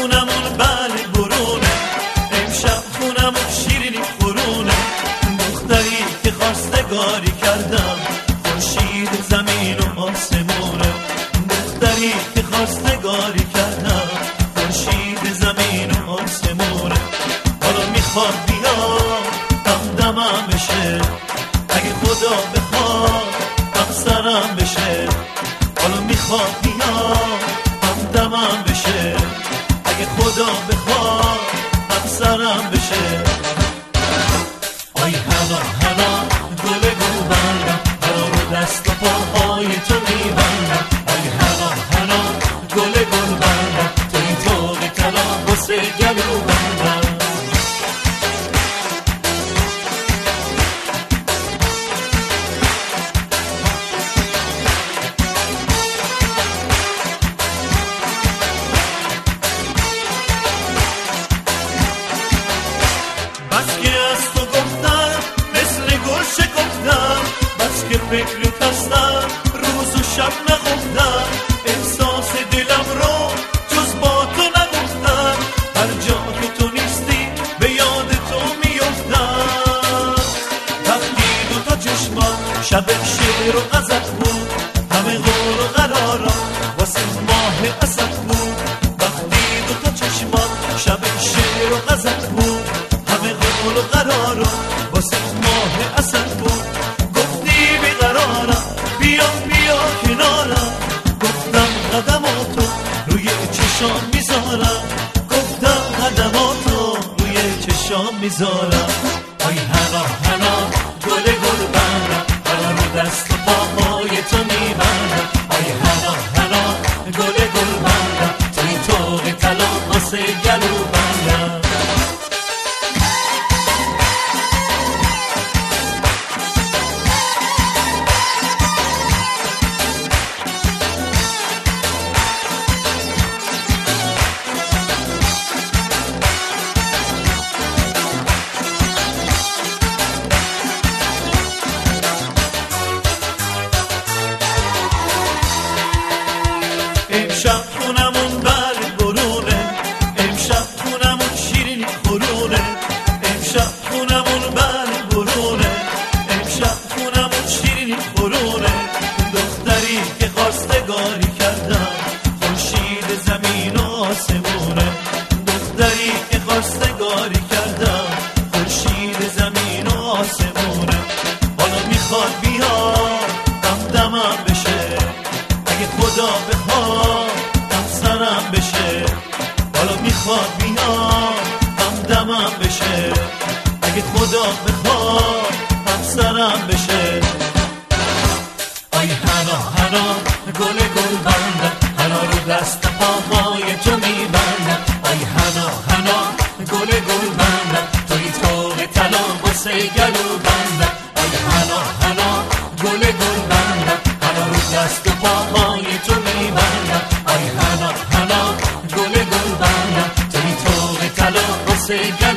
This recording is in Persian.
خونمون بله برونه، امشب خونمون شیرینی خورونه. دختری که خواستگاری کردم، خورشید زمین و آسمونه. دختری که خواستگاری کردم، خورشید زمین و آسمونه. حالا میخواد بیاد دمدمم بشه، اگه خدا بخواد همسرم بشه. حالا میخواد بیاد همدمم بشه، اگه خدا بخواد همسرم بشه. آی هنا هنا گل گلبندم، هنا رو دست و پاهای تو میبندم. آی هنا هنا گل گلبندم، تو این طوق طلا واسه گلو بندم. که فکرت هستم روز و شب نخوندم، احساس دلم رو جز با تو نگفتم. هر جا که تو نیستی به یاد تو میفتم. وقتی دوتا چشمان شب شعر و غزل بود، همه قول و قرارا واسه ماه اسد بود. وقتی دوتا چشمان شب شعر و غزل بود، همه قول و قرارا واسه ماه اسد بود. بیا کنارم، گفتم قدماتو روی چشام میذارم. گفتم قدماتو روی چشام میذارم. آی هنا هنا گل گلبندم، هنا رو دست و پاهای تو میبندم. آی هنا هنا گل گلبندم، تو این طوق طلا واسه گلو بندم. امشب خونمون بله برونه، امشب خونمون شیرینی خورونه. امشب خونمون بله برونه، امشب خونمون شیرینی خورونه. دختری که خواستگاری کردم، خورشید زمین و آسمونه. دختری که خواستگاری کردم، خورشید زمین و آسمونه. حالا میخواد بیاد دمدمم بشه، اگه خدا بخواد همسرم بشه. حالا میخواد بیاد همدمم بشه، اگه خدا بخواد همسرم بشه. آی هنا هنا گل گلبندم، هنا رو دست پاهای تو میبندم. آی هنا هنا گل گلبندم، توی طوق طلا واسه گلو بندم. آی هنا هنا گل گلبندم، هنا رو دست پاهای تو میبندم. آی هنا هنا گل گلبندم، توی طوق طلا واسه